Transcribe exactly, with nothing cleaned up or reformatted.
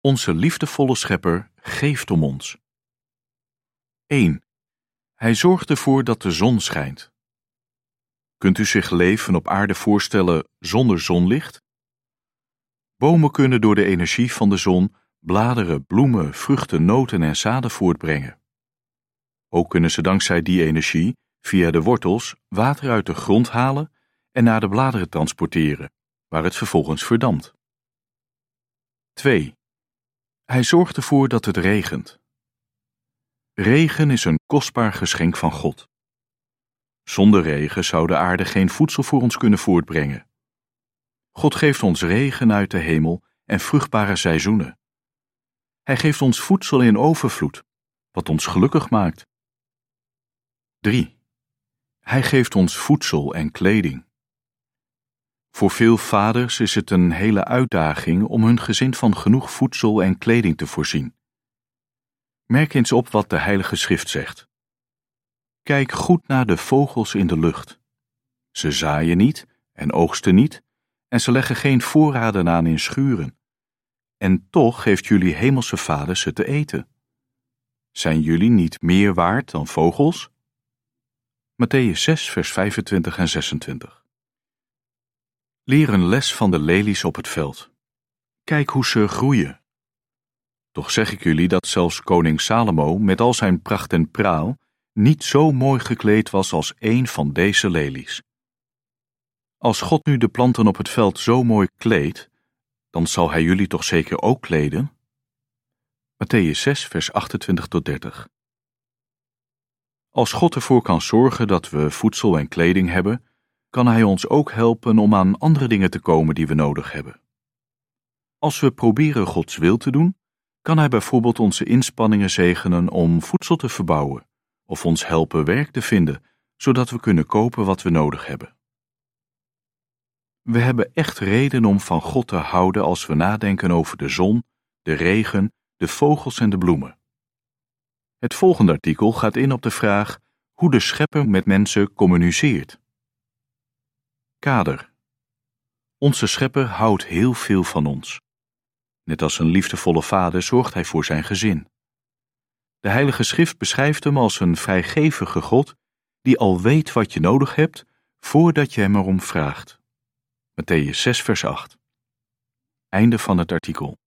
Onze liefdevolle Schepper geeft om ons. één. Hij zorgt ervoor dat de zon schijnt. Kunt u zich leven op aarde voorstellen zonder zonlicht? Bomen kunnen door de energie van de zon bladeren, bloemen, vruchten, noten en zaden voortbrengen. Ook kunnen ze dankzij die energie via de wortels water uit de grond halen en naar de bladeren transporteren, waar het vervolgens verdampt. twee. Hij zorgt ervoor dat het regent. Regen is een kostbaar geschenk van God. Zonder regen zou de aarde geen voedsel voor ons kunnen voortbrengen. God geeft ons regen uit de hemel en vruchtbare seizoenen. Hij geeft ons voedsel in overvloed, wat ons gelukkig maakt. drie. Hij geeft ons voedsel en kleding. Voor veel vaders is het een hele uitdaging om hun gezin van genoeg voedsel en kleding te voorzien. Merk eens op wat de Heilige Schrift zegt. Kijk goed naar de vogels in de lucht. Ze zaaien niet en oogsten niet en ze leggen geen voorraden aan in schuren. En toch geeft jullie hemelse Vader ze te eten. Zijn jullie niet meer waard dan vogels? Mattheüs zes, vers vijfentwintig en zesentwintig. Leer een les van de lelies op het veld. Kijk hoe ze groeien. Toch zeg ik jullie dat zelfs koning Salomo met al zijn pracht en praal niet zo mooi gekleed was als één van deze lelies. Als God nu de planten op het veld zo mooi kleedt, dan zal hij jullie toch zeker ook kleden? Mattheüs zes, vers achtentwintig tot dertig. Als God ervoor kan zorgen dat we voedsel en kleding hebben, kan hij ons ook helpen om aan andere dingen te komen die we nodig hebben. Als we proberen Gods wil te doen, kan hij bijvoorbeeld onze inspanningen zegenen om voedsel te verbouwen, of ons helpen werk te vinden, zodat we kunnen kopen wat we nodig hebben. We hebben echt reden om van God te houden als we nadenken over de zon, de regen, de vogels en de bloemen. Het volgende artikel gaat in op de vraag hoe de Schepper met mensen communiceert. Kader. Onze Schepper houdt heel veel van ons. Net als een liefdevolle vader zorgt hij voor zijn gezin. De Heilige Schrift beschrijft hem als een vrijgevige God die al weet wat je nodig hebt voordat je hem erom vraagt. Mattheüs zes, vers acht. Einde van het artikel.